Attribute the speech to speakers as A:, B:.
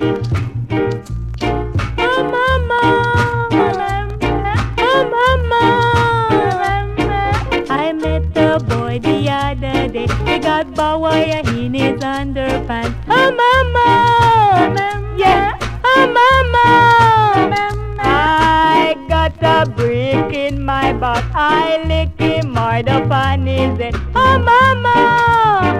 A: Oh mama, oh mama, I met a boy the other day. He got bawaya in his underpants. Oh mama, yeah, oh mama, I got a brick in my butt. I lick him hard upon his head. Oh mama.